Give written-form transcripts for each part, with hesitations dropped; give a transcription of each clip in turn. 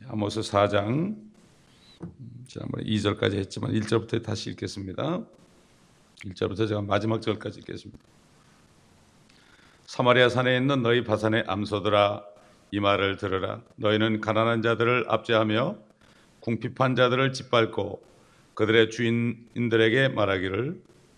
아모스 4장 지난번에 2절까지 했지만 1절부터 다시 읽겠습니다. 1절부터 제가 마지막 절까지 읽겠습니다. 사마리아 산에 있는 너희 바산의 암소들아, 이 말을 들으라. 너희는 가난한 자들을 압제하며 궁핍한 자들을 짓밟고 그들의 주인들에게 말하기를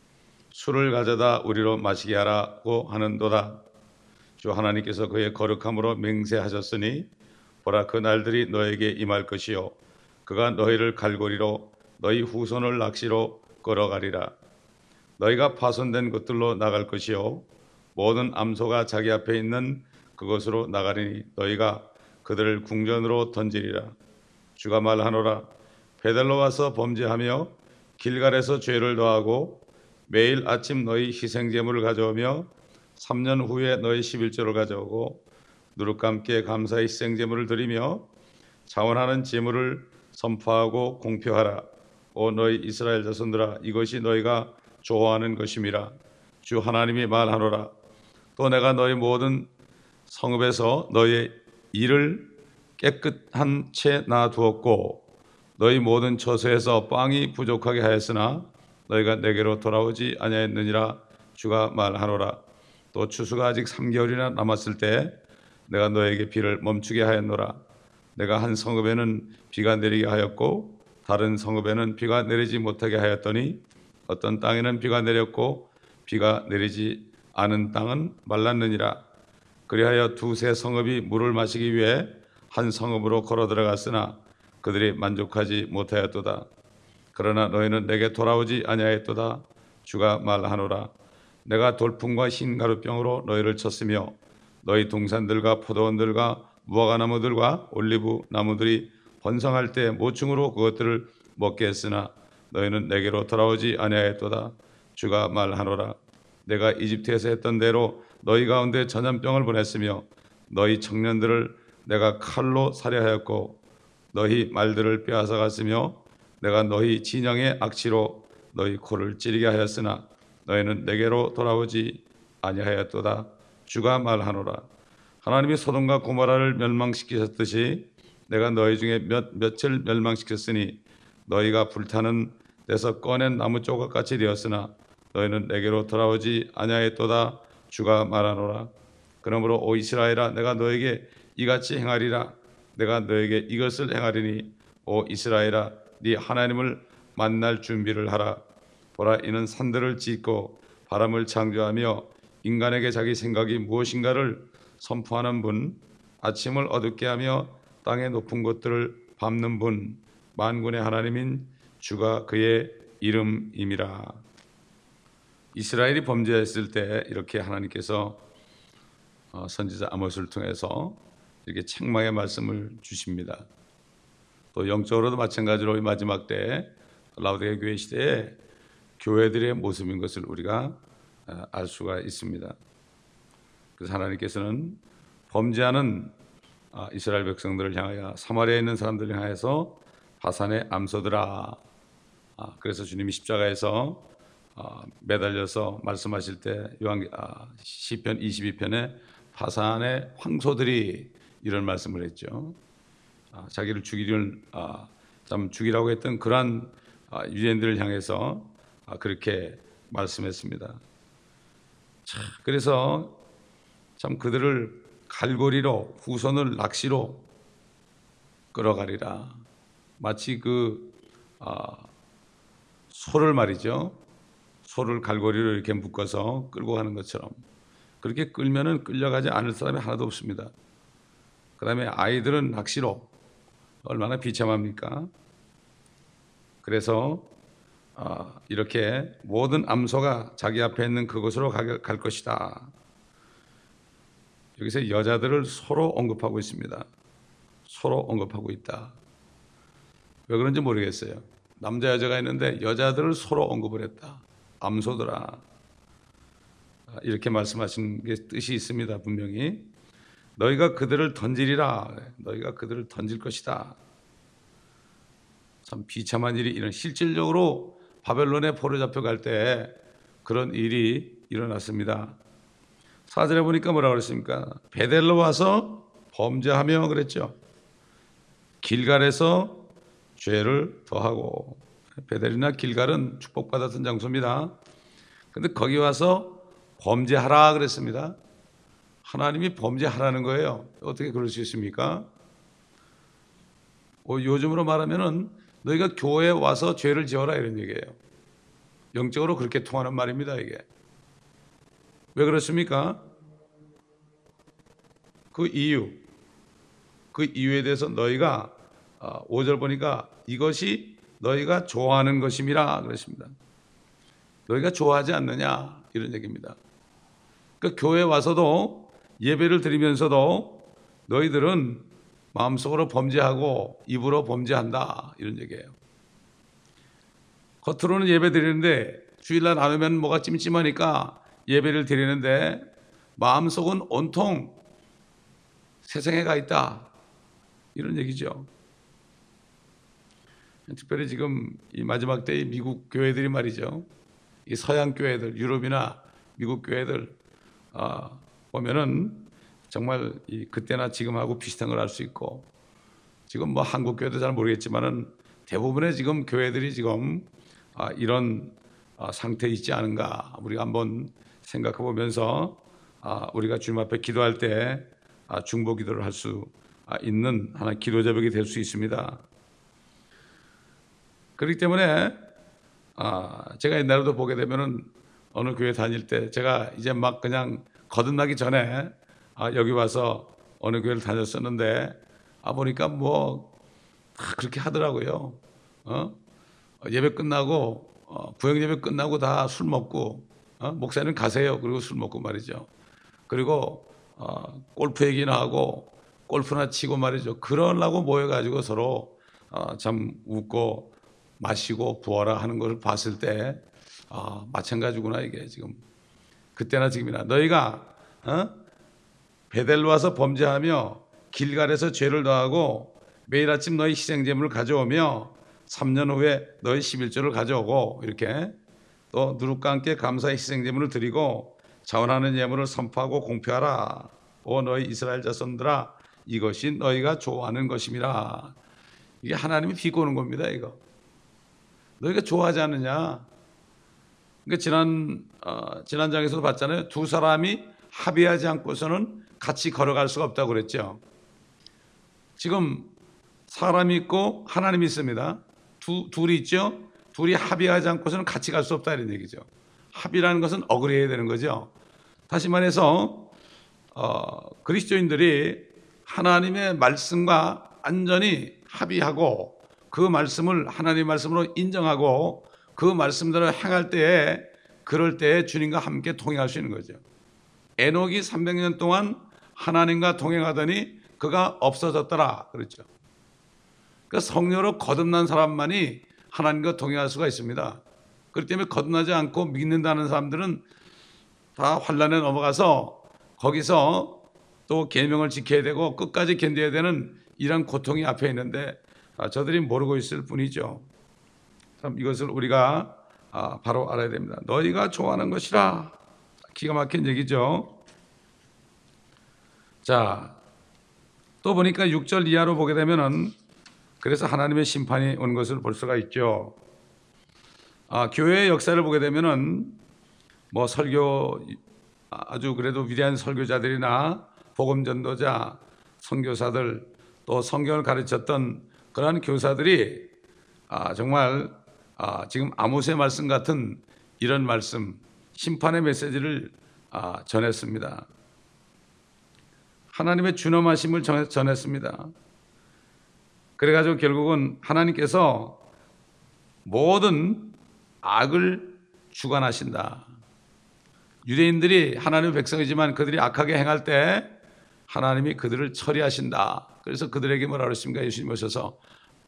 술을 가져다 우리로 마시게 하라고 하는도다. 주 하나님께서 그의 거룩함으로 맹세하셨으니 보라, 그 날들이 너에게 임할 것이요 그가 너희를 갈고리로 너희 후손을 낚시로 끌어가리라. 너희가 파손된 곳들로 나갈 것이요 모든 암소가 자기 앞에 있는 그곳으로 나가리니 너희가 그들을 궁전으로 던지리라. 주가 말하노라. 베델로 와서 범죄하며 길갈에서 죄를 더하고 매일 아침 너희 희생제물을 가져오며 3년 후에 너희 11조를 가져오고 누룩과 함께 감사의 희생제물을 드리며 자원하는 제물을 선포하고 공표하라. 오 너희 이스라엘 자손들아, 이것이 너희가 좋아하는 것임이라. 주 하나님이 말하노라. 또 내가 너희 모든 성읍에서 너희의 일을 깨끗한 채 놔두었고 너희 모든 처소에서 빵이 부족하게 하였으나 너희가 내게로 돌아오지 아니하였느니라. 주가 말하노라. 또 추수가 아직 3개월이나 남았을 때 내가 너에게 비를 멈추게 하였노라. 내가 한 성읍에는 비가 내리게 하였고 다른 성읍에는 비가 내리지 못하게 하였더니 어떤 땅에는 비가 내렸고 비가 내리지 않은 땅은 말랐느니라. 그리하여 두세 성읍이 물을 마시기 위해 한 성읍으로 걸어 들어갔으나 그들이 만족하지 못하였도다. 그러나 너희는 내게 돌아오지 아니하였도다. 주가 말하노라. 내가 돌풍과 흰 가루병으로 너희를 쳤으며 너희 동산들과 포도원들과 무화과나무들과 올리브 나무들이 번성할 때 모충으로 그것들을 먹게 했으나 너희는 내게로 돌아오지 아니하였도다. 주가 말하노라. 내가 이집트에서 했던 대로 너희 가운데 전염병을 보냈으며 너희 청년들을 내가 칼로 살해하였고 너희 말들을 빼앗아갔으며 내가 너희 진영의 악취로 너희 코를 찌르게 하였으나 너희는 내게로 돌아오지 아니하였도다. 주가 말하노라. 하나님이 소돔과 고모라를 멸망시키셨듯이 내가 너희 중에 몇을 멸망시켰으니 너희가 불타는 데서 꺼낸 나무 조각같이 되었으나 너희는 내게로 돌아오지 아니하였도다. 주가 말하노라. 그러므로 오 이스라엘아, 내가 너에게 이같이 행하리라. 내가 너에게 이것을 행하리니 오 이스라엘아, 네 하나님을 만날 준비를 하라. 보라, 이는 산들을 짓고 바람을 창조하며 인간에게 자기 생각이 무엇인가를 선포하는 분, 아침을 어둡게 하며 땅의 높은 곳들을 밟는 분, 만군의 하나님인 주가 그의 이름임이라. 이스라엘이 범죄했을 때 이렇게 하나님께서 선지자 아모스를 통해서 이렇게 책망의 말씀을 주십니다. 또 영적으로도 마찬가지로 마지막 때 라우디게아 교회 시대에 교회들의 모습인 것을 우리가 알 수가 있습니다. 그래서 하나님께서는 범죄하는 이스라엘 백성들을 향하여 사마리아에 있는 사람들을 향해서 바산의 암소들아, 그래서 주님이 십자가에서 매달려서 말씀하실 때 시편 22편에 바산의 황소들이 이런 말씀을 했죠. 자기를 죽이라고 했던 그러한 유대인들을 향해서 그렇게 말씀했습니다. 그래서 참 그들을 갈고리로 후손을 낚시로 끌어가리라. 마치 소를 말이죠. 소를 갈고리로 이렇게 묶어서 끌고 가는 것처럼 그렇게 끌면은 끌려가지 않을 사람이 하나도 없습니다. 그 다음에 아이들은 낚시로, 얼마나 비참합니까? 그래서 이렇게 모든 암소가 자기 앞에 있는 그곳으로 갈 것이다. 여기서 여자들을 소로 언급하고 있습니다. 소로 언급하고 있다. 왜 그런지 모르겠어요. 남자 여자가 있는데 여자들을 소로 언급을 했다. 암소들아, 이렇게 말씀하신 게 뜻이 있습니다. 분명히 너희가 그들을 던지리라. 너희가 그들을 던질 것이다. 참 비참한 일이 이런, 실질적으로 바벨론에 포로 잡혀갈 때 그런 일이 일어났습니다. 4절에 보니까 뭐라고 그랬습니까? 베델로 와서 범죄하며 그랬죠. 길갈에서 죄를 더하고, 베델이나 길갈은 축복받았던 장소입니다. 근데 거기 와서 범죄하라 그랬습니다. 하나님이 범죄하라는 거예요. 어떻게 그럴 수 있습니까? 요즘으로 말하면은 너희가 교회에 와서 죄를 지어라 이런 얘기예요. 영적으로 그렇게 통하는 말입니다, 이게. 왜 그렇습니까? 그 이유에 대해서 너희가 5절 보니까 이것이 너희가 좋아하는 것임이라 그랬습니다. 너희가 좋아하지 않느냐 이런 얘기입니다. 그러니까 교회에 와서도 예배를 드리면서도 너희들은 마음속으로 범죄하고 입으로 범죄한다 이런 얘기예요. 겉으로는 예배 드리는데 주일날 안 오면 뭐가 찜찜하니까 예배를 드리는데 마음속은 온통 세상에 가 있다 이런 얘기죠. 특별히 지금 이 마지막 때의 미국 교회들이 말이죠. 이 서양 교회들, 유럽이나 미국 교회들 보면은 정말 그때나 지금하고 비슷한 걸 알 수 있고, 지금 뭐 한국 교회도 잘 모르겠지만은 대부분의 지금 교회들이 지금 이런 상태에 있지 않은가 우리가 한번 생각해 보면서 우리가 주님 앞에 기도할 때 중보 기도를 할 수 있는 하나의 기도 제목이 될 수 있습니다. 그렇기 때문에 제가 옛날에도 보게 되면은 어느 교회 다닐 때 제가 이제 막 그냥 거듭나기 전에 여기 와서 어느 교회를 다녔었는데 보니까 뭐 그렇게 하더라고요. 예배 끝나고 부흥 예배 끝나고 다 술 먹고 목사님 가세요. 그리고 술 먹고 말이죠. 그리고 골프 얘기나 하고 골프나 치고 말이죠. 그러려고 모여가지고 서로 참 웃고 마시고 부어라 하는 것을 봤을 때 마찬가지구나 이게 지금 그때나 지금이나 너희가 베델로 와서 범죄하며 길갈에서 죄를 더하고 매일 아침 너희 희생제물을 가져오며 3년 후에 너희 11조를 가져오고 이렇게 또 누룩과 함께 감사의 희생제물을 드리고 자원하는 예물을 선포하고 공표하라. 오 너희 이스라엘 자손들아 이것이 너희가 좋아하는 것임이라. 이게 하나님이 비꼬는 겁니다. 이거 너희가 좋아하지 않느냐. 그러니까 지난 장에서도 봤잖아요. 두 사람이 합의하지 않고서는 같이 걸어갈 수가 없다고 그랬죠. 지금 사람이 있고 하나님이 있습니다. 둘이 있죠. 둘이 합의하지 않고서는 같이 갈 수 없다 이런 얘기죠. 합의라는 것은 어그리해야 되는 거죠. 다시 말해서 그리스도인들이 하나님의 말씀과 완전히 합의하고 그 말씀을 하나님의 말씀으로 인정하고 그 말씀대로 행할 때에 그럴 때에 주님과 함께 동행할 수 있는 거죠. 에녹이 300년 동안 하나님과 동행하더니 그가 없어졌더라 그랬죠. 그러니까 성령으로 거듭난 사람만이 하나님과 동행할 수가 있습니다. 그렇기 때문에 거듭나지 않고 믿는다는 사람들은 다 환난에 넘어가서 거기서 또 계명을 지켜야 되고 끝까지 견뎌야 되는 이런 고통이 앞에 있는데 저들이 모르고 있을 뿐이죠. 참 이것을 우리가 바로 알아야 됩니다. 너희가 좋아하는 것이라. 기가 막힌 얘기죠. 자, 또 보니까 6절 이하로 보게 되면은 그래서 하나님의 심판이 온 것을 볼 수가 있죠. 교회의 역사를 보게 되면은 뭐 설교 아주 그래도 위대한 설교자들이나 복음 전도자, 선교사들 또 성경을 가르쳤던 그러한 교사들이 정말 지금 아모스의 말씀 같은 이런 말씀, 심판의 메시지를 전했습니다. 하나님의 준엄하심을 전했습니다. 그래가지고 결국은 하나님께서 모든 악을 주관하신다. 유대인들이 하나님의 백성이지만 그들이 악하게 행할 때 하나님이 그들을 처리하신다. 그래서 그들에게 뭐라 그랬습니까? 예수님 오셔서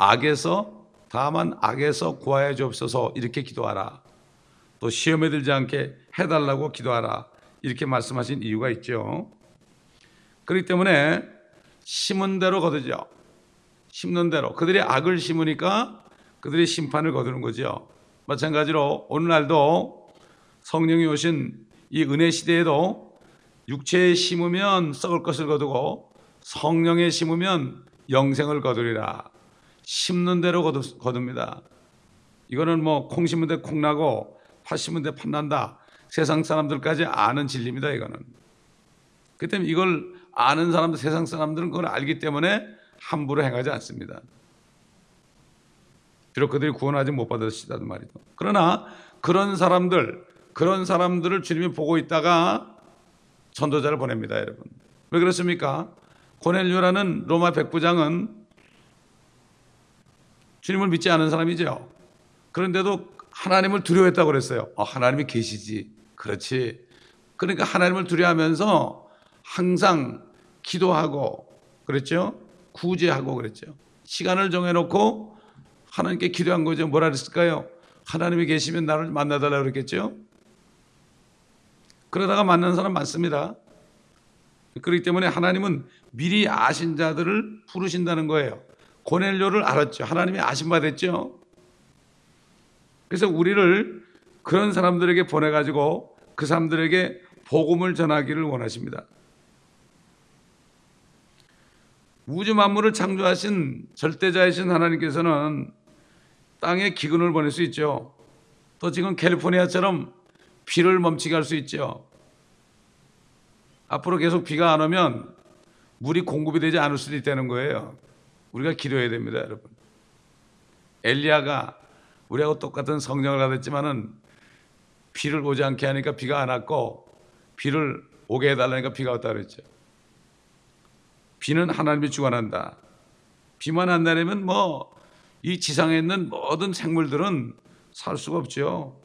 다만 악에서 구하여 주옵소서 이렇게 기도하라. 또 시험에 들지 않게 해달라고 기도하라. 이렇게 말씀하신 이유가 있죠. 그렇기 때문에 심은 대로 거두죠. 심는 대로. 그들이 악을 심으니까 그들이 심판을 거두는 거죠. 마찬가지로 오늘날도 성령이 오신 이 은혜 시대에도 육체에 심으면 썩을 것을 거두고 성령에 심으면 영생을 거두리라. 심는 대로 거둡니다. 이거는 뭐 콩 심은 데 콩 나고 팥 심은 데 팥 난다. 세상 사람들까지 아는 진리입니다. 이거는. 그 때문에 이걸 아는 사람들, 세상 사람들은 그걸 알기 때문에 함부로 행하지 않습니다. 비록 그들이 구원하지 못 받으시다는 말이죠. 그러나 그런 사람들을 주님이 보고 있다가 전도자를 보냅니다, 여러분. 왜 그렇습니까? 고넬료라는 로마 백부장은 주님을 믿지 않은 사람이죠. 그런데도 하나님을 두려워했다고 그랬어요. 하나님이 계시지. 그렇지. 그러니까 하나님을 두려워하면서 항상 기도하고 그랬죠. 구제하고 그랬죠. 시간을 정해놓고 하나님께 기도한 거죠. 뭐라 그랬을까요? 하나님이 계시면 나를 만나달라고 그랬겠죠. 그러다가 만난 사람 많습니다. 그렇기 때문에 하나님은 미리 아신 자들을 부르신다는 거예요. 고넬료를 알았죠. 하나님이 아신 바 됐죠. 그래서 우리를 그런 사람들에게 보내가지고 그 사람들에게 복음을 전하기를 원하십니다. 우주 만물을 창조하신 절대자이신 하나님께서는 땅에 기근을 보낼 수 있죠. 또 지금 캘리포니아처럼 비를 멈추게 할 수 있죠. 앞으로 계속 비가 안 오면 물이 공급이 되지 않을 수도 있다는 거예요. 우리가 기도해야 됩니다, 여러분. 엘리야가 우리하고 똑같은 성령을 받았지만은 비를 오지 않게 하니까 비가 안 왔고 비를 오게 해달라니까 비가 왔다 그랬죠. 비는 하나님이 주관한다. 비만 안 내리면 이 지상에 있는 모든 생물들은 살 수가 없죠.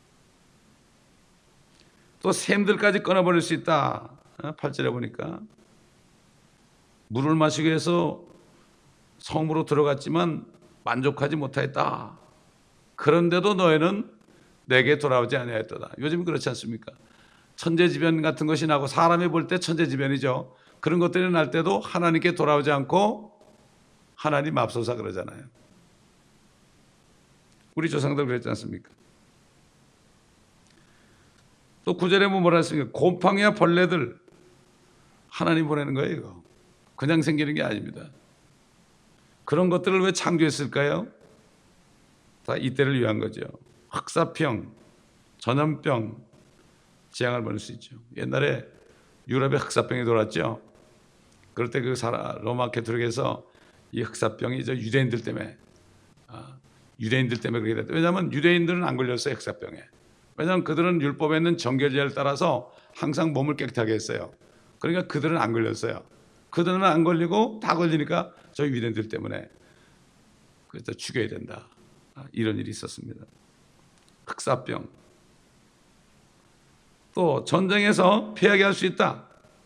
또 샘들까지 끊어버릴 수 있다. 8절에 보니까 물을 마시기 위해서 성으로 들어갔지만 만족하지 못하였다. 그런데도 너희는 내게 돌아오지 아니하였도다. 요즘 그렇지 않습니까? 천재지변 같은 것이 나고 사람이 볼 때 천재지변이죠. 그런 것들이 날 때도 하나님께 돌아오지 않고 하나님 맙소사 그러잖아요. 우리 조상들 그랬지 않습니까? 또 9절에 뭐라 했습니까? 곰팡이와 벌레들 하나님 보내는 거예요. 이거 그냥 생기는 게 아닙니다. 그런 것들을 왜 창조했을까요? 다 이때를 위한 거죠. 흑사병, 전염병, 재앙을 보낼 수 있죠. 옛날에 유럽에 흑사병이 돌았죠. 그럴 때 그 로마 캐토릭에서 이 흑사병이 유대인들 때문에 그렇게 됐다. 왜냐하면 유대인들은 안 걸렸어요, 흑사병에. 왜냐하면 그들은 율법에 있는 정결제를 따라서 항상 몸을 깨끗하게 했어요. 그러니까 그들은 안 걸렸어요. 그들은 안 걸리고 다 걸리니까 저 유대인들 때문에 그래서 죽여야 된다. 이런 일이 있었습니다. 흑사병. 또 전쟁에서 패하게 할 수 있다.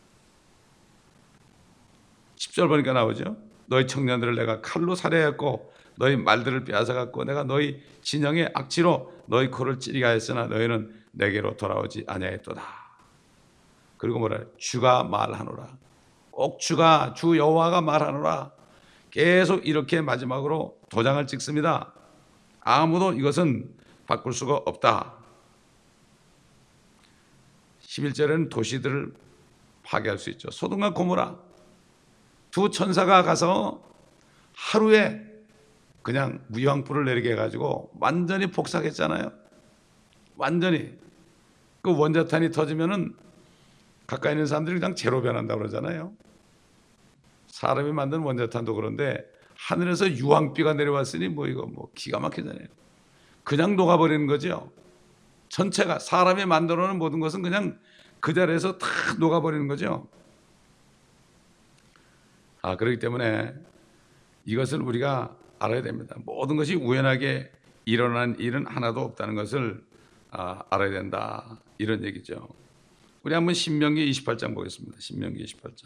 10절 보니까 나오죠. 너희 청년들을 내가 칼로 살해했고 너희 말들을 빼앗아갔고 내가 너희 진영의 악취로 너희 코를 찌르게 하였으나 너희는 내게로 돌아오지 아니하였도다. 그리고 뭐라 해요? 주가 말하노라. 꼭 주가 주 여호와가 말하노라. 계속 이렇게 마지막으로 도장을 찍습니다. 아무도 이것은 바꿀 수가 없다. 11절에는 도시들을 파괴할 수 있죠. 소돔과 고모라 두 천사가 가서 하루에 그냥 무형불을 내리게 해가지고 완전히 폭삭했잖아요. 완전히. 그 원자탄이 터지면은 가까이 있는 사람들이 그냥 제로 변한다고 그러잖아요. 사람이 만든 원자탄도 그런데 하늘에서 유황비가 내려왔으니 이거 기가 막히잖아요. 그냥 녹아버리는 거죠. 전체가 사람이 만들어 놓은 모든 것은 그냥 그 자리에서 다 녹아버리는 거죠. 그렇기 때문에 이것을 우리가 알아야 됩니다. 모든 것이 우연하게 일어난 일은 하나도 없다는 것을 알아야 된다. 이런 얘기죠. 우리 한번 신명기 28장 보겠습니다. 신명기 28장.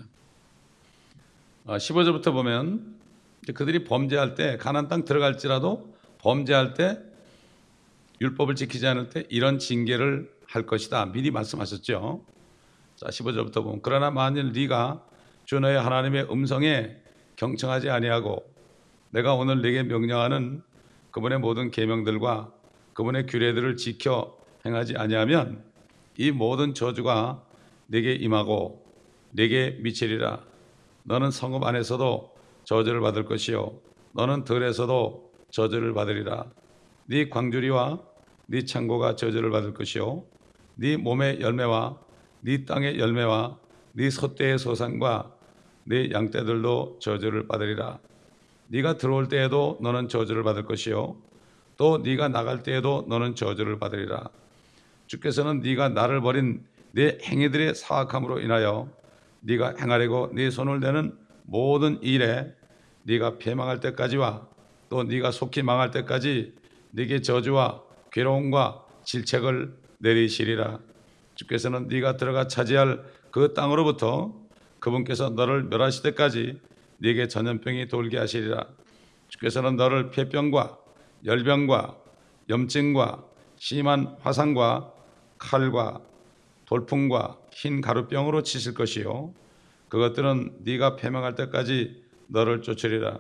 15절부터 보면 그들이 범죄할 때 가나안 땅 들어갈지라도 범죄할 때 율법을 지키지 않을 때 이런 징계를 할 것이다. 미리 말씀하셨죠. 자, 15절부터 보면 그러나 만일 네가 주 너의 하나님의 음성에 경청하지 아니하고 내가 오늘 네게 명령하는 그분의 모든 계명들과 그분의 규례들을 지켜 행하지 아니하면 이 모든 저주가 네게 임하고 네게 미치리라. 너는 성읍 안에서도 저주를 받을 것이요 너는 들에서도 저주를 받으리라. 네 광주리와 네 창고가 저주를 받을 것이요 네 몸의 열매와 네 땅의 열매와 네 솥대의 소산과 네 양떼들도 저주를 받으리라. 네가 들어올 때에도 너는 저주를 받을 것이요 또 네가 나갈 때에도 너는 저주를 받으리라. 주께서는 네가 나를 버린 네 행위들의 사악함으로 인하여 네가 행하려고 네 손을 대는 모든 일에 네가 패망할 때까지와 또 네가 속히 망할 때까지 네게 저주와 괴로움과 질책을 내리시리라. 주께서는 네가 들어가 차지할 그 땅으로부터 그분께서 너를 멸하실 때까지 네게 전염병이 돌게 하시리라. 주께서는 너를 폐병과 열병과 염증과 심한 화상과 칼과 돌풍과 흰 가루병으로 치실 것이요 그것들은 네가 패망할 때까지 너를 쫓으리라.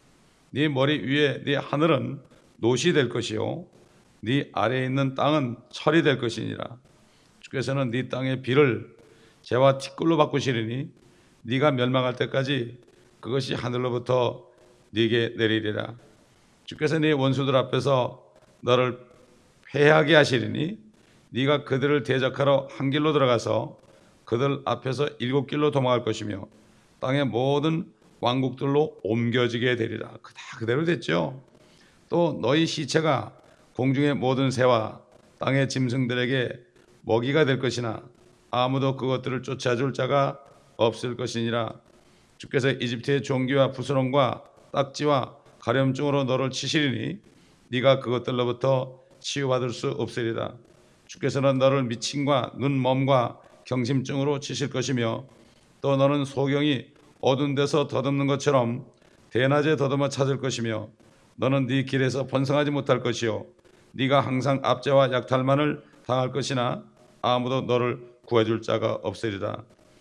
네 머리 위에 네 하늘은 노시 될 것이요 네 아래에 있는 땅은 철이 될 것이니라. 주께서는 네 땅의 비를 재와 티끌로 바꾸시리니 네가 멸망할 때까지 그것이 하늘로부터 네게 내리리라. 주께서 네 원수들 앞에서 너를 패하게 하시리니 네가 그들을 대적하러 한 길로 들어가서 그들 앞에서 7길로 도망할 것이며 땅의 모든 왕국들로 옮겨지게 되리라. 다 그대로 됐죠. 또 너희 시체가 공중의 모든 새와 땅의 짐승들에게 먹이가 될 것이나 아무도 그것들을 쫓아줄 자가 없을 것이니라. 주께서 이집트의 종기와 부스럼과 딱지와 가렴증으로 너를 치시리니 네가 그것들로부터 치유받을 수 없으리라. 주께서는 너를 미침과 눈멈과 경심증으로 치실 것이며 또 너는 소경이 어두운 데서 더듬는 것처럼 대낮에 더듬어 찾을 것이며 너는 네 길에서 번성하지 못할 것이요 네가 항상 압제와 약탈만을 당할 것이나 아무도 너를 구해줄 자가 없으리라.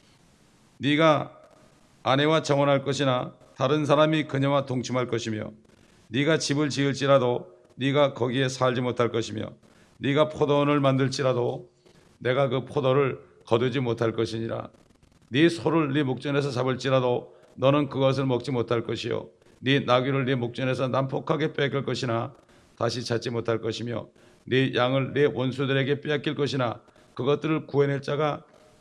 네가 아내와 정혼할 것이나 다른 사람이 그녀와 동침할 것이며 네가 집을 지을지라도 네가 거기에 살지 못할 것이며 네가 포도원을 만들지라도 내가 그 포도를 거두지 못할 것이니라. 네 소를 네 목전에서 잡을지라도 너는 그것을 먹지 못할 것이요 네 나귀를 네 목전에서 난폭하게 빼앗길 것이나 다시 찾지 못할 것이며 네 양을 네 원수들에게 빼앗길 것이나 그것들을 구해낼 자가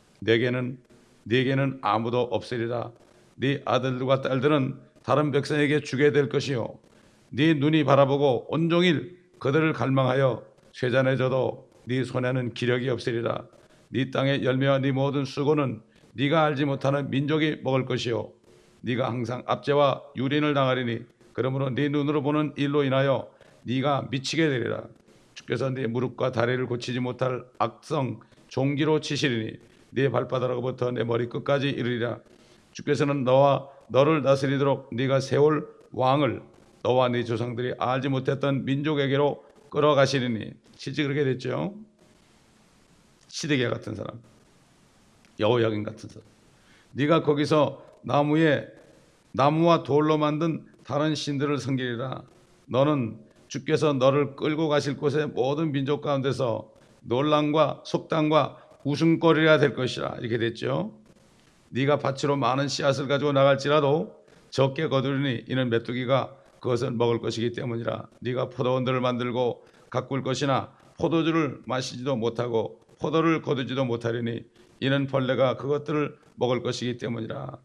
네게는 아무도 없으리라. 네 아들들과 딸들은 다른 백성에게 주게 될 것이요 네 눈이 바라보고 온종일 그들을 갈망하여 쇠잔해져도 네 손에는 기력이 없으리라. 네 땅의 열매와 네 모든 수고는 네가 알지 못하는 민족이 먹을 것이요 네가 항상 압제와 유린을 당하리니 그러므로 네 눈으로 보는 일로 인하여 네가 미치게 되리라. 주께서 네 무릎과 다리를 고치지 못할 악성 종기로 치시리니 네 발바닥으로부터 내 머리 끝까지 이르리라. 주께서는 너와 너를 다스리도록 네가 세울 왕을 너와 네 조상들이 알지 못했던 민족에게로 끌어가시리니 실제 그렇게 됐죠. 시드기야 같은 사람, 여호야긴 같은 사람. 네가 거기서 나무와 돌로 만든 다른 신들을 섬기리라. 너는 주께서 너를 끌고 가실 곳의 모든 민족 가운데서 놀람과 속담과 웃음거리가 될 것이라. 이렇게 됐죠. 네가 밭으로 많은 씨앗을 가지고 나갈지라도 적게 거두리니 이는 메뚜기가 그것을 먹을 것이기 때문이라. 네가 포도원들을 만들고 가꿀 것이나 포도주를 마시지도 못하고 포도를 거두지도 못하리니 이는 벌레가 그것들을 먹을 것이기 때문이라.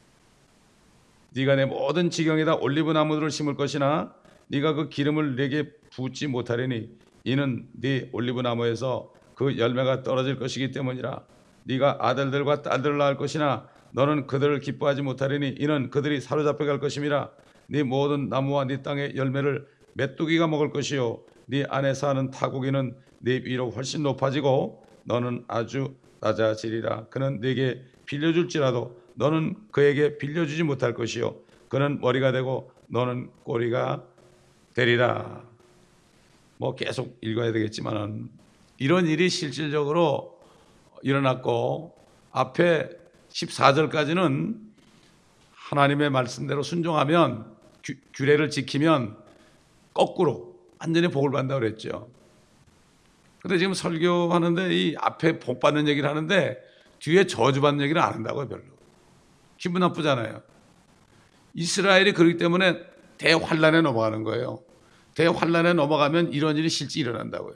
네가 내 모든 지경에다 올리브 나무들을 심을 것이나 네가 그 기름을 내게 붓지 못하리니 이는 네 올리브 나무에서 그 열매가 떨어질 것이기 때문이라. 네가 아들들과 딸들을 낳을 것이나 너는 그들을 기뻐하지 못하리니 이는 그들이 사로잡혀 갈 것임이라. 네 모든 나무와 네 땅의 열매를 메뚜기가 먹을 것이요 네 안에 사는 타고기는 네 위로 훨씬 높아지고 너는 아주 낮아지리라. 그는 네게 빌려줄지라도 너는 그에게 빌려주지 못할 것이요 그는 머리가 되고 너는 꼬리가 되리라. 뭐 계속 읽어야 되겠지만은 이런 일이 실질적으로 일어났고 앞에 14절까지는 하나님의 말씀대로 순종하면 규례를 지키면 거꾸로 완전히 복을 받는다고 그랬죠. 근데 지금 설교하는데 이 앞에 복 받는 얘기를 하는데 뒤에 저주 받는 얘기를 안 한다고요. 별로 기분 나쁘잖아요. 이스라엘이 그렇기 때문에 대환란에 넘어가는 거예요. 대환란에 넘어가면 이런 일이 실제 일어난다고요.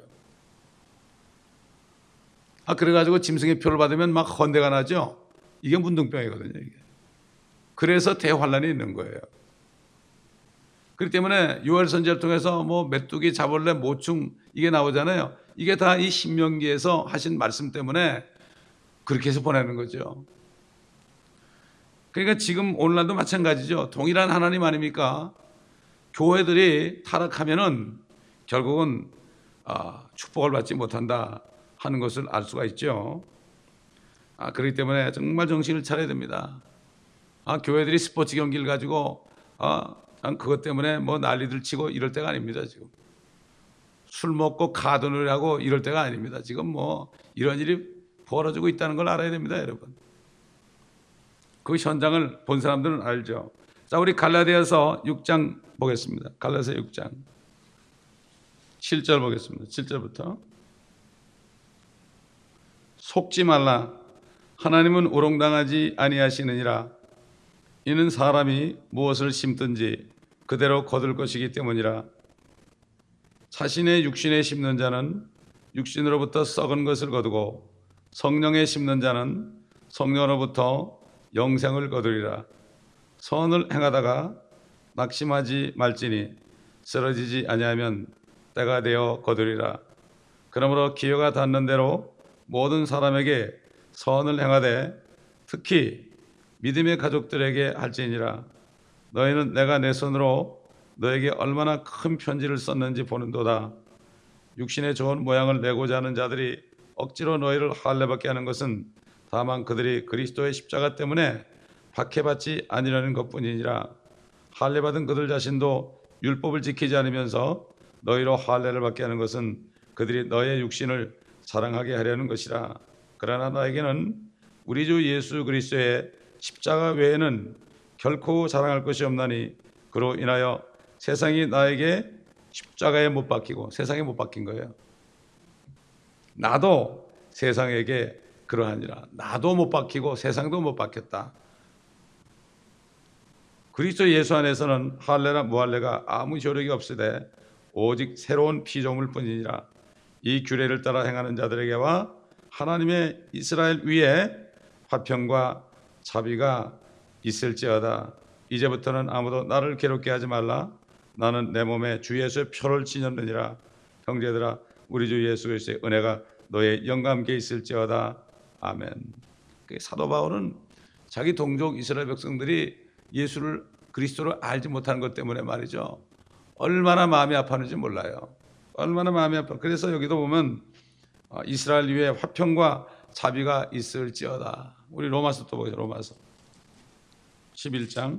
그래가지고 짐승의 표를 받으면 막 헌대가 나죠. 이게 문둥병이거든요. 이게. 그래서 대환란이 있는 거예요. 그렇기 때문에 요엘 선지자를 통해서 뭐 메뚜기, 자벌레, 모충 이게 나오잖아요. 이게 다 이 신명기에서 하신 말씀 때문에 그렇게 해서 보내는 거죠. 그러니까 지금 오늘날도 마찬가지죠. 동일한 하나님 아닙니까? 교회들이 타락하면은 결국은 축복을 받지 못한다 하는 것을 알 수가 있죠. 그렇기 때문에 정말 정신을 차려야 됩니다. 교회들이 스포츠 경기를 가지고 그것 때문에 뭐 난리들 치고 이럴 때가 아닙니다. 지금 술 먹고 가든을 하고 이럴 때가 아닙니다. 지금 뭐 이런 일이 벌어지고 있다는 걸 알아야 됩니다, 여러분. 그 현장을 본 사람들은 알죠. 자, 우리 갈라디아서 6장 보겠습니다. 갈라디아서 6장 7절 보겠습니다. 7절부터. 속지 말라. 하나님은 우롱당하지 아니하시느니라. 이는 사람이 무엇을 심든지 그대로 거둘 것이기 때문이라. 자신의 육신에 심는 자는 육신으로부터 썩은 것을 거두고 성령에 심는 자는 성령으로부터 영생을 거두리라. 선을 행하다가 낙심하지 말지니 쓰러지지 아니하면 때가 되어 거두리라. 그러므로 기회가 닿는 대로 모든 사람에게 선을 행하되 특히 믿음의 가족들에게 할지니라. 너희는 내가 내 손으로 너에게 얼마나 큰 편지를 썼는지 보는도다. 육신의 좋은 모양을 내고자 하는 자들이 억지로 너희를 할례받게 하는 것은 다만 그들이 그리스도의 십자가 때문에 박해받지 아니라는 것뿐이니라. 할례받은 그들 자신도 율법을 지키지 않으면서 너희로 할례를 받게 하는 것은 그들이 너의 육신을 사랑하게 하려는 것이라. 그러나 나에게는 우리 주 예수 그리스도의 십자가 외에는 결코 자랑할 것이 없나니 그로 인하여 세상이 나에게 십자가에 못 박히고, 세상에 못 박힌 거예요. 나도 세상에게 그러하니라. 나도 못 박히고 세상도 못 박혔다. 그리스도 예수 안에서는 할례나 무할례가 아무 효력이 없으되 오직 새로운 피조물 뿐이니라. 이 규례를 따라 행하는 자들에게와 하나님의 이스라엘 위에 화평과 자비가 있을지어다. 이제부터는 아무도 나를 괴롭게 하지 말라. 나는 내 몸에 주 예수의 표를 지녔느니라. 형제들아, 우리 주 예수 그리스도의 은혜가 너의 영과 함께 있을지어다. 아멘. 사도 바울은 자기 동족 이스라엘 백성들이 예수를, 그리스도를 알지 못하는 것 때문에 말이죠, 얼마나 마음이 아팠는지 몰라요. 얼마나 마음이 아파. 그래서 여기도 보면 이스라엘 위에 화평과 자비가 있을지어다. 우리 로마서 또 보죠. 로마서 11장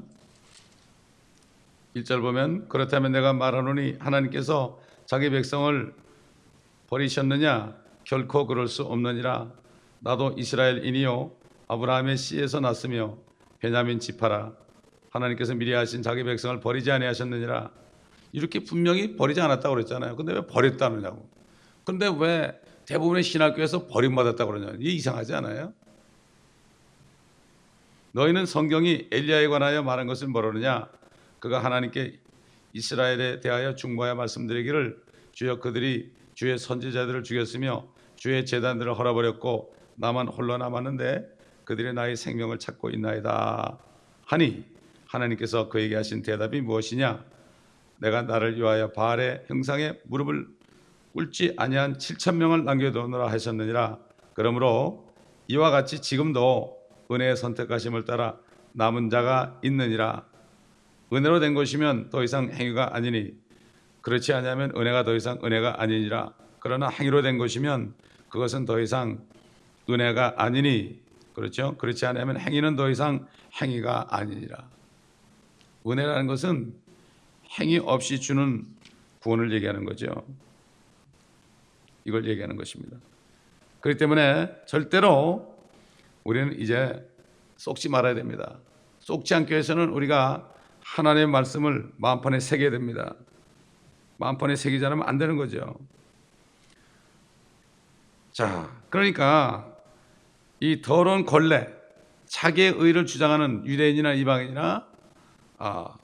1절 보면, 그렇다면 내가 말하노니 하나님께서 자기 백성을 버리셨느냐? 결코 그럴 수 없느니라. 나도 이스라엘인이요 아브라함의 씨에서 났으며 베냐민 지파라. 하나님께서 미리 하신 자기 백성을 버리지 아니하셨느니라. 이렇게 분명히 버리지 않았다고 그랬잖아요. 근데 왜 버렸다느냐고. 근데 왜 대부분의 신학교에서 버림받았다고 그러냐. 이게 이상하지 않아요? 너희는 성경이 엘리야에 관하여 말한 것을 모르느냐? 그가 하나님께 이스라엘에 대하여 중보하여 말씀드리기를 주여 그들이 주의 선지자들을 죽였으며 주의 제단들을 헐어버렸고 나만 홀로 남았는데 그들이 나의 생명을 찾고 있나이다 하니, 하나님께서 그에게 하신 대답이 무엇이냐? 내가 나를 위하여 바알의 형상에 무릎을 꿇지 아니한 7,000명을 남겨두노라 하셨느니라. 그러므로 이와 같이 지금도 은혜의 선택하심을 따라 남은 자가 있느니라. 은혜로 된 것이면 더 이상 행위가 아니니 그렇지 않으면 은혜가 더 이상 은혜가 아니니라. 그러나 행위로 된 것이면 그것은 더 이상 은혜가 아니니, 그렇죠? 그렇지 않으면 행위는 더 이상 행위가 아니니라. 은혜라는 것은 행위 없이 주는 구원을 얘기하는 거죠. 이걸 얘기하는 것입니다. 그렇기 때문에 절대로 우리는 이제 쏙지 말아야 됩니다. 쏙지 않기 위해서는 우리가 하나님의 말씀을 마음판에 새겨야 됩니다. 마음판에 새기지 않으면 안 되는 거죠. 자, 그러니까 이 더러운 걸레, 자기의 의를 주장하는 유대인이나 이방인이나 아,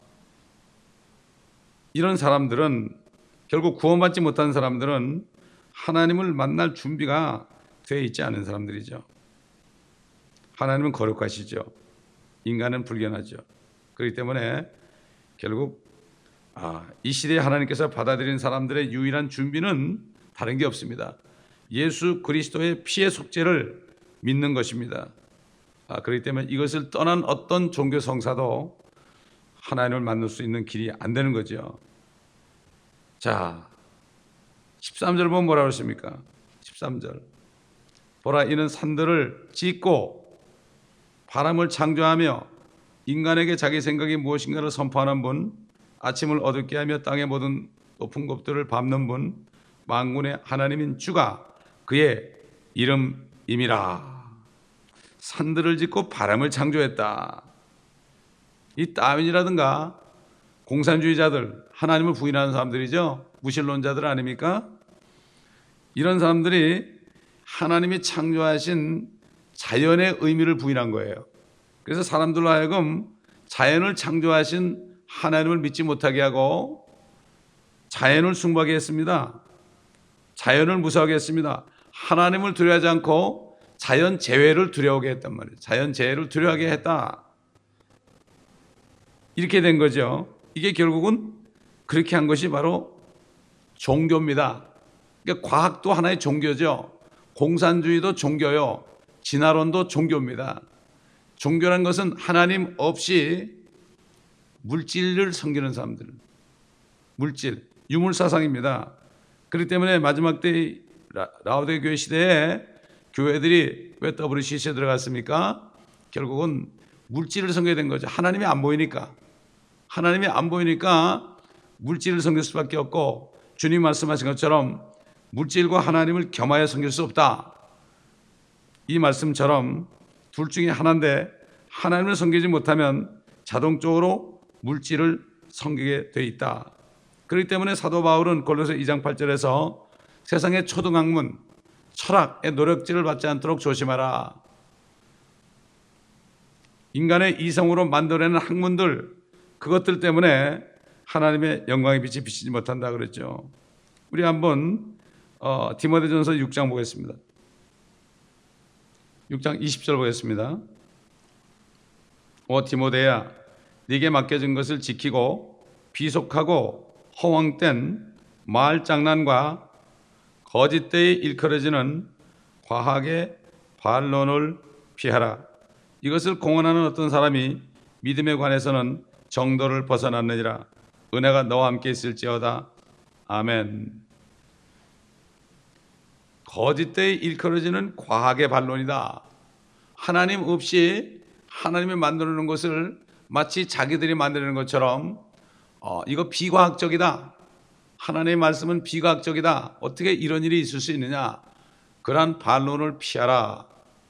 이런 사람들은 결국 구원받지 못한 사람들은 하나님을 만날 준비가 되어 있지 않은 사람들이죠. 하나님은 거룩하시죠. 인간은 불견하죠. 그렇기 때문에 결국 이 시대에 하나님께서 받아들인 사람들의 유일한 준비는 다른 게 없습니다. 예수 그리스도의 피의 속죄를 믿는 것입니다. 그렇기 때문에 이것을 떠난 어떤 종교 성사도 하나님을 만날 수 있는 길이 안 되는 거죠. 자, 13절 보면 뭐라고 했습니까? 13절. 보라, 이는 산들을 짓고 바람을 창조하며 인간에게 자기 생각이 무엇인가를 선포하는 분, 아침을 어둡게 하며 땅의 모든 높은 곳들을 밟는 분, 만군의 하나님인 주가 그의 이름임이라. 산들을 짓고 바람을 창조했다. 이 다윈이라든가 공산주의자들, 하나님을 부인하는 사람들이죠. 무신론자들 아닙니까? 이런 사람들이 하나님이 창조하신 자연의 의미를 부인한 거예요. 그래서 사람들로 하여금 자연을 창조하신 하나님을 믿지 못하게 하고 자연을 숭배하게 했습니다. 자연을 무서워하게 했습니다. 하나님을 두려워하지 않고 자연 재해를 두려워하게 했단 말이에요. 자연 재해를 두려워하게 했다. 이렇게 된 거죠. 이게 결국은 그렇게 한 것이 바로 종교입니다. 그러니까 과학도 하나의 종교죠. 공산주의도 종교요. 진화론도 종교입니다. 종교란 것은 하나님 없이 물질을 섬기는 사람들, 물질, 유물사상입니다. 그렇기 때문에 마지막 때 라오디게 교회 시대에 교회들이 왜 WCC에 들어갔습니까? 결국은 물질을 섬겨야 된 거죠. 하나님이 안 보이니까. 하나님이 안 보이니까 물질을 섬길 수밖에 없고, 주님 말씀하신 것처럼 물질과 하나님을 겸하여 섬길 수 없다. 이 말씀처럼 둘 중에 하나인데 하나님을 섬기지 못하면 자동적으로 물질을 섬기게 돼 있다. 그렇기 때문에 사도 바울은 골로새 2장 8절에서 세상의 초등학문, 철학의 노력질을 받지 않도록 조심하라. 인간의 이성으로 만들어내는 학문들, 그것들 때문에 하나님의 영광의 빛이 비치지 못한다 그랬죠. 우리 한번 디모데전서 6장 보겠습니다. 6장 20절 보겠습니다. 오 디모데야, 네게 맡겨진 것을 지키고 비속하고 허황된 말장난과 거짓되이 일컬어지는 과학의 반론을 피하라. 이것을 공언하는 어떤 사람이 믿음에 관해서는 정도를 벗어났느니라. 은혜가 너와 함께 있을지어다. 아멘. 거짓되이 일컬어지는 과학의 반론이다. 하나님 없이 하나님이 만들어놓은 것을 마치 자기들이 만드는 것처럼 이거 비과학적이다. 하나님의 말씀은 비과학적이다. 어떻게 이런 일이 있을 수 있느냐. 그러한 반론을 피하라.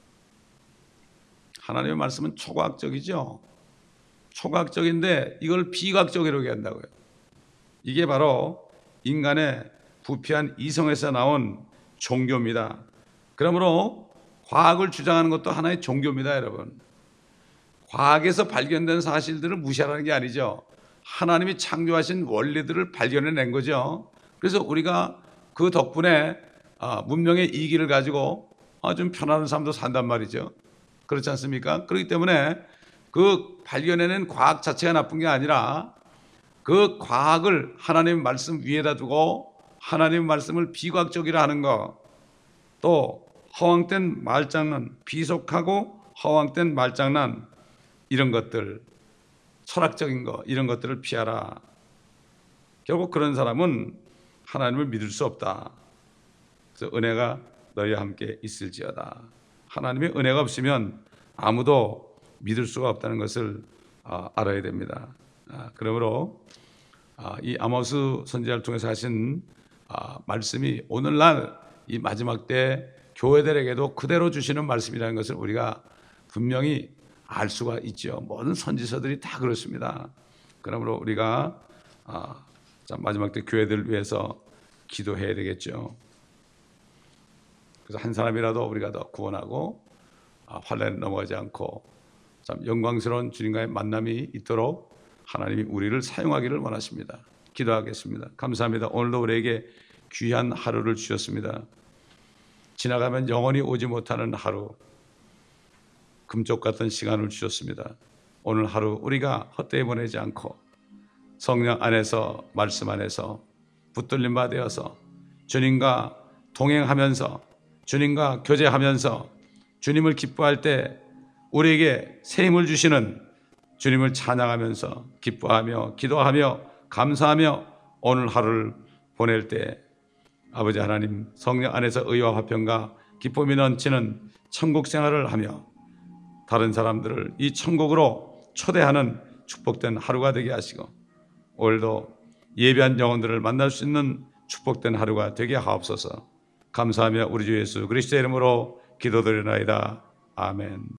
하나님의 말씀은 초과학적이죠. 초과학적인데 이걸 비과학적이라고 한다고요. 이게 바로 인간의 부패한 이성에서 나온 종교입니다. 그러므로 과학을 주장하는 것도 하나의 종교입니다, 여러분. 과학에서 발견된 사실들을 무시하라는 게 아니죠. 하나님이 창조하신 원리들을 발견해낸 거죠. 그래서 우리가 그 덕분에 문명의 이기를 가지고 좀 편안한 삶도 산단 말이죠. 그렇지 않습니까? 그렇기 때문에 그 발견해낸 과학 자체가 나쁜 게 아니라 그 과학을 하나님의 말씀 위에다 두고 하나님의 말씀을 비과학적이라 하는 것, 또 허황된 말장난, 비속하고 허황된 말장난, 이런 것들, 철학적인 거, 이런 것들을 피하라. 결국 그런 사람은 하나님을 믿을 수 없다. 그래서 은혜가 너희와 함께 있을지어다. 하나님의 은혜가 없으면 아무도 믿을 수가 없다는 것을 알아야 됩니다. 그러므로 이 아모스 선지자를 통해서 하신 말씀이 오늘날 이 마지막 때 교회들에게도 그대로 주시는 말씀이라는 것을 우리가 분명히 알 수가 있죠. 모든 선지서들이 다 그렇습니다. 그러므로 우리가 마지막 때 교회들을 위해서 기도해야 되겠죠. 그래서 한 사람이라도 우리가 더 구원하고 환난에 넘어가지 않고 참 영광스러운 주님과의 만남이 있도록 하나님이 우리를 사용하기를 원하십니다. 기도하겠습니다. 감사합니다. 오늘도 우리에게 귀한 하루를 주셨습니다. 지나가면 영원히 오지 못하는 하루, 금쪽 같은 시간을 주셨습니다. 오늘 하루 우리가 헛되이 보내지 않고 성령 안에서, 말씀 안에서 붙들림 받아서 주님과 동행하면서 주님과 교제하면서 주님을 기뻐할 때 우리에게 새 힘을 주시는 주님을 찬양하면서 기뻐하며 기도하며 감사하며 오늘 하루를 보낼 때 아버지 하나님 성령 안에서 의와 화평과 기쁨이 넘치는 천국 생활을 하며 다른 사람들을 이 천국으로 초대하는 축복된 하루가 되게 하시고 오늘도 예비한 영혼들을 만날 수 있는 축복된 하루가 되게 하옵소서. 감사하며 우리 주 예수 그리스도의 이름으로 기도드리나이다. 아멘.